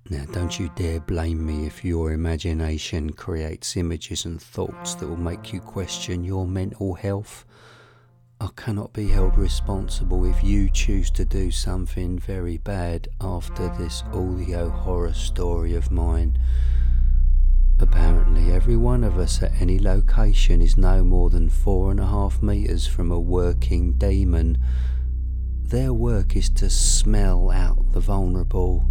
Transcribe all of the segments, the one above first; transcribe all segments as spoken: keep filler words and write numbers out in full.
Now, don't you dare blame me if your imagination creates images and thoughts that will make you question your mental health. I cannot be held responsible if you choose to do something very bad after this audio horror story of mine. Apparently, every one of us at any location is no more than four and a half metres from a working demon. Their work is to smell out the vulnerable.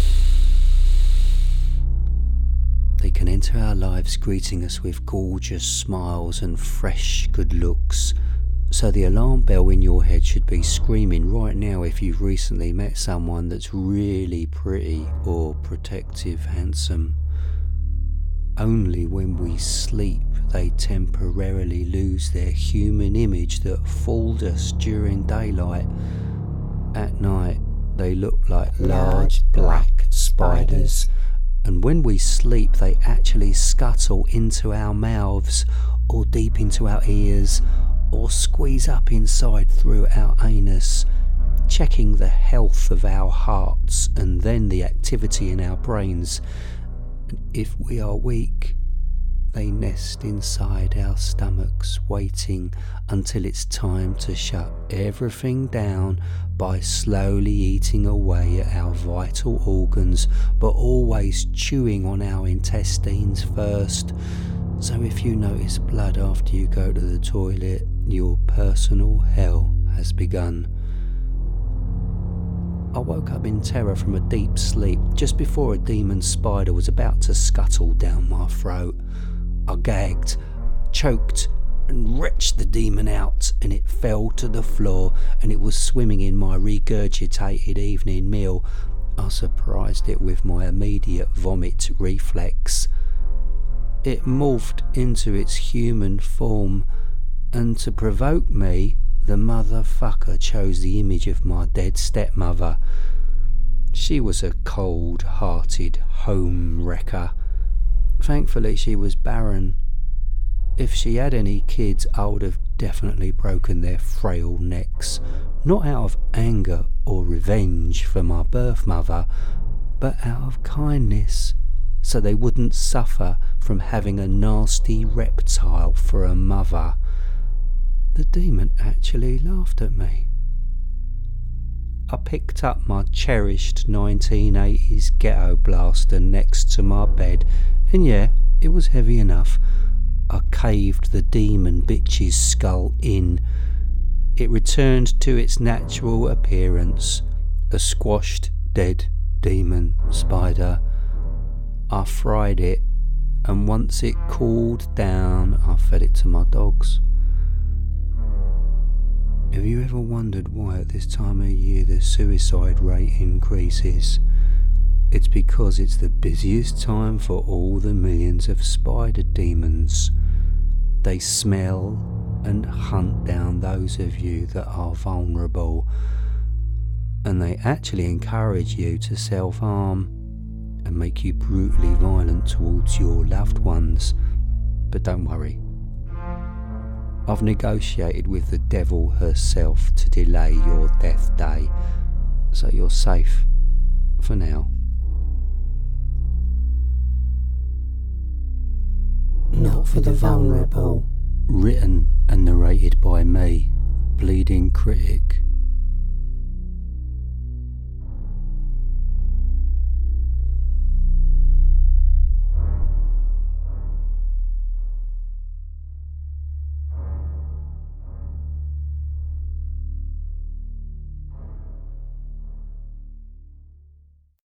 They can enter our lives greeting us with gorgeous smiles and fresh good looks. So the alarm bell in your head should be screaming right now if you've recently met someone that's really pretty or protective handsome. Only when we sleep they temporarily lose their human image that fooled us during daylight. At night they look like large black spiders, and when we sleep they actually scuttle into our mouths or deep into our ears or squeeze up inside through our anus, checking the health of our hearts and then the activity in our brains. If we are weak, they nest inside our stomachs, waiting until it's time to shut everything down by slowly eating away at our vital organs, but always chewing on our intestines first. So if you notice blood after you go to the toilet, your personal hell has begun. I woke up in terror from a deep sleep just before a demon spider was about to scuttle down my throat. I gagged, choked, and wrenched the demon out, and it fell to the floor, and it was swimming in my regurgitated evening meal. I surprised it with my immediate vomit reflex. It morphed into its human form, and to provoke me, the motherfucker chose the image of my dead stepmother. She was a cold-hearted home wrecker. Thankfully she was barren. If she had any kids, I would have definitely broken their frail necks, not out of anger or revenge for my birth mother, but out of kindness, so they wouldn't suffer from having a nasty reptile for a mother. The demon actually laughed at me. I picked up my cherished nineteen eighties ghetto blaster next to my bed, and yeah, it was heavy enough. I caved the demon bitch's skull in. It returned to its natural appearance, a squashed, dead demon spider. I fried it, and once it cooled down, I fed it to my dogs. Have you ever wondered why at this time of year the suicide rate increases? It's because it's the busiest time for all the millions of spider demons. They smell and hunt down those of you that are vulnerable, and they actually encourage you to self-harm and make you brutally violent towards your loved ones. But don't worry, I've negotiated with the devil herself to delay your death day, so you're safe for now. Not for the vulnerable. Written and narrated by me, Bleeding Critic.